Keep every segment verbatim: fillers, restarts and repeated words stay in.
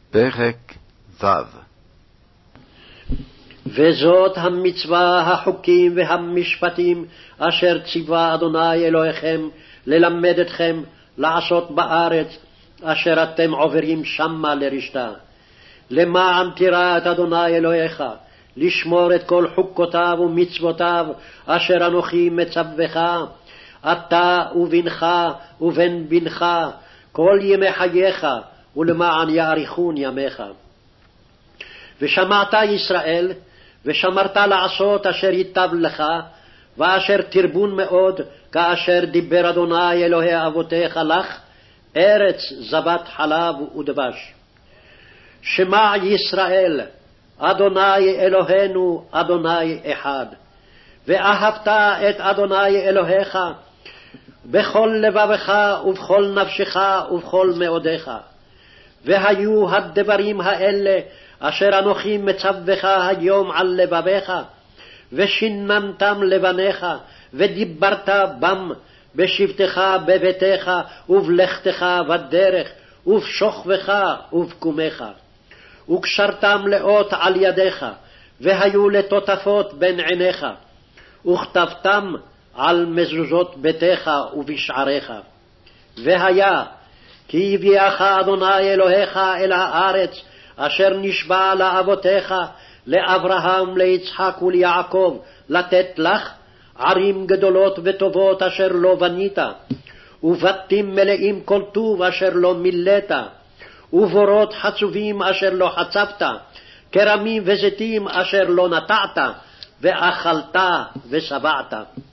פרק ו'. וזאת המצווה, החוקים והמשפטים אשר ציווה אדוני אלוהיכם ללמד אתכם לעשות בארץ אשר אתם עוברים שמה לרשתה, למען תירא את אדוני אלוהיך, לשמור את כל חוקותיו ומצוותיו אשר אנוכי מצווך, אתה ובנך ובן בנך כל ימי חייך, ולמען יאריכון ימיך. ושמעת ישראל, ושמרת לעשות אשר ייטב לך, ואשר תרבון מאוד, כאשר דיבר אדוני אלוהי אבותיך לך, ארץ זבת חלב ודבש. שמע ישראל, אדוני אלוהינו, אדוני אחד. ואהבת את אדוני אלוהיך בכל לבבך ובכל נפשך ובכל מאודך. והיו הדברים האלה אשר אנוכי מצווך היום על לבביך, ושיננתם לבניך, ודיברת בם בשבתך בביתך, ובלכתך בדרך, ובשוכבך ובקומך. וקשרתם לאות על ידיך, והיו לטוטפות בין עיניך, וכתבתם על מזוזות ביתך ובשעריך. והיה כי הביאך אדוני אלוהיך אל הארץ אשר נשבע לאבותיך, לאברהם, ליצחק וליעקב, לתת לך ערים גדולות וטובות אשר לא בנית, ובתים מלאים כל טוב אשר לא מילאת, ובורות חצובים אשר לא חצבת, כרמים וזיתים אשר לא נטעת, ואכלת ושבעת.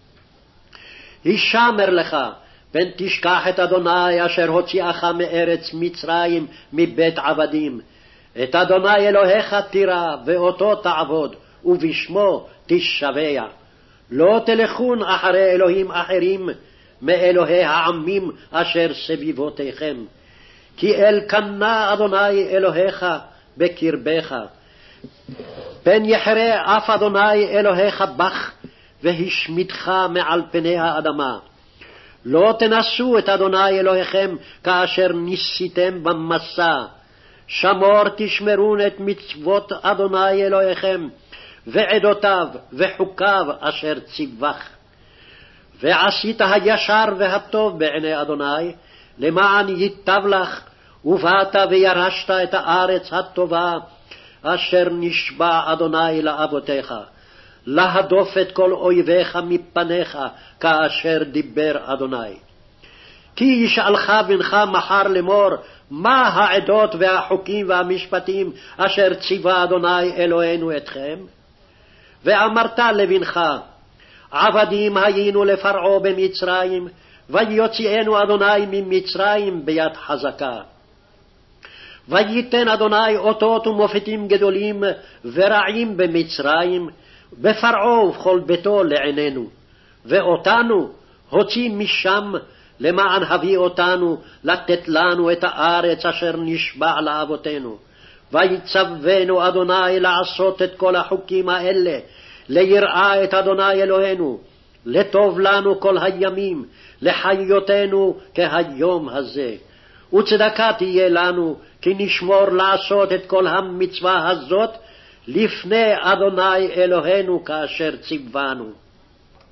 הישמר לך, פן תשכח את אדוני אשר הוציאך מארץ מצרים מבית עבדים. את אדוני אלוהיך תירא, ואותו תעבוד, ובשמו תשבע. לא תלכון אחרי אלוהים אחרים מאלוהי העמים אשר סביבותיכם, כי אל קנה אדוני אלוהיך בקרבך. פן יחרה אף אדוני אלוהיך בך, והשמידך מעל פני האדמה. לא תנסו את אדוני אלוהיכם כאשר ניסיתם במסע. שמור תשמרון את מצוות אדוני אלוהיכם, ועדותיו וחוקיו אשר ציווך. ועשית הישר והטוב בעיני אדוני, למען ייטב לך, ובאת וירשת את הארץ הטובה, אשר נשבע אדוני לאבותיך, להדוף את כל אויביך מפניך, כאשר דיבר אדוני. כי ישאלך בנך מחר לאמור, מה העדות והחוקים והמשפטים אשר ציווה אדוני אלוהינו אתכם? ואמרת לבנך, עבדים היינו לפרעה במצרים, ויוציאנו אדוני ממצרים ביד חזקה. וייתן אדוני אותות ומופתים גדולים ורעים במצרים, בפרעה ובכל ביתו לעינינו. ואותנו הוציא משם, למען הביא אותנו לתת לנו את הארץ אשר נשבע לאבותינו. ויצוונו אדוני לעשות את כל החוקים האלה, ליראה את אדוני אלוהינו, לטוב לנו כל הימים, לחיותנו כהיום הזה. וצדקה תהיה לנו, כי נשמור לעשות את כל המצווה הזאת לפני אדוני אלוהינו כאשר ציוונו.